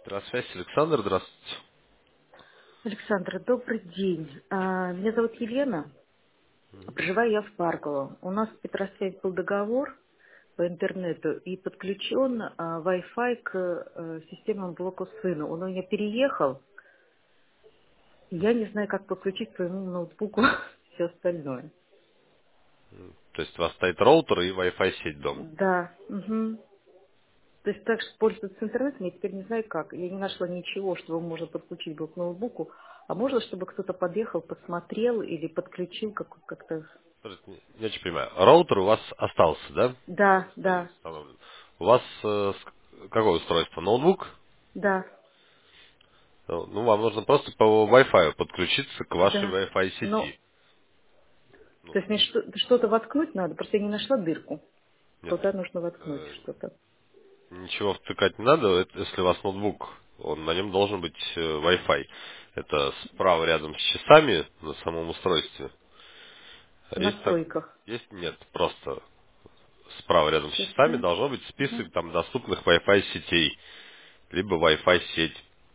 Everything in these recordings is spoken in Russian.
Здравствуйте, Александр, здравствуйте. Александра, добрый день. Меня зовут Елена. Проживаю я в Парково. У нас с Петросвязь был договор по интернету и подключен Wi-Fi к системам блока сына. Он у меня переехал. И я не знаю, как подключить к своему ноутбуку все остальное. То есть у вас стоит роутер и Wi-Fi сеть дома. Да. Мгм. То есть так что пользоваться интернетом я теперь не знаю как. Я не нашла ничего, что можно подключить был к ноутбуку. А можно, чтобы кто-то подъехал, посмотрел или подключил как-то. Скажите, не очень понимаю. Роутер у вас остался, да? Он Да, стоит да, установлен. У вас какое устройство? Ноутбук? да. Ну, вам нужно просто по Wi-Fi подключиться к вашей Да. Wi-Fi Ну, сети. Ну, то есть мне что-то воткнуть надо, просто я не нашла дырку. нет, Куда нужно воткнуть э, что-то. ничего втыкать не надо, если у вас ноутбук, на нем должен быть Wi-Fi. Это справа рядом с часами на самом устройстве. В Есть так, настройках. есть, нет, просто справа рядом с часами Часы. должно быть Мгм. список там доступных Wi-Fi сетей, либо Wi-Fi сеть.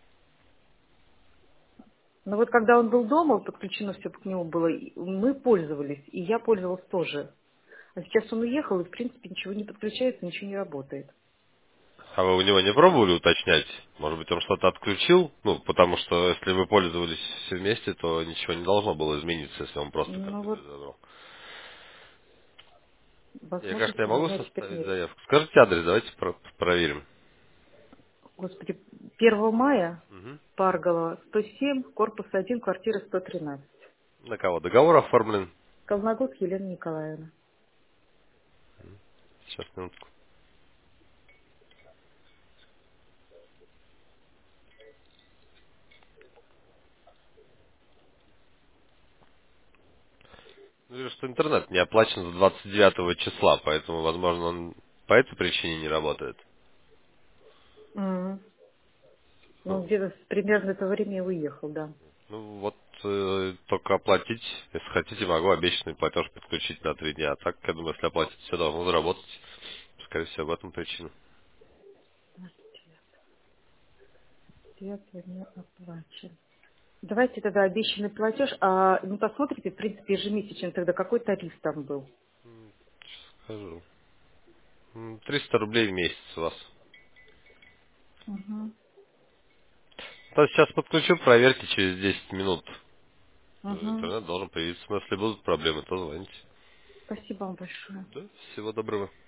Но вот когда он был дома, подключено все к нему было, и мы пользовались, и я пользовалась тоже. А сейчас он уехал, и в принципе ничего не подключается, ничего не работает. А вы у него не пробовали уточнять? Может быть, он что-то отключил? Ну, потому что если вы пользовались все вместе, то ничего не должно было измениться, если он просто Ну компьютер вот, забрал. Я, кажется, я возможности у могу меня теперь составить нет. заявку. Скажите адрес, давайте проверим. Господи, 1 мая, Мгм. Парголова, 107, корпус 1, квартира 113. На кого? Договор оформлен? Колногуз Елена Николаевна. Сейчас, минутку. Ну, вижу, что интернет не оплачен с 29 числа, поэтому, возможно, он по этой причине не работает. Мгм. Ну, Ну, где-то примерно это время я уехал, да. Ну вот только оплатить, если хотите, могу обещанный платеж подключить на 3 дня. А так, я думаю, если оплатить, все должно заработать. Скорее всего, в этом причина. Свет не оплачен. Давайте тогда обещанный платеж, не посмотрите, в принципе, ежемесячно тогда какой тариф там был. Скажу. 300 рублей в месяц у вас. Угу. То сейчас подключу, проверьте через 10 минут. Угу. Интернет должен появиться. Но если будут проблемы, то звоните. Спасибо вам большое. Да, всего доброго.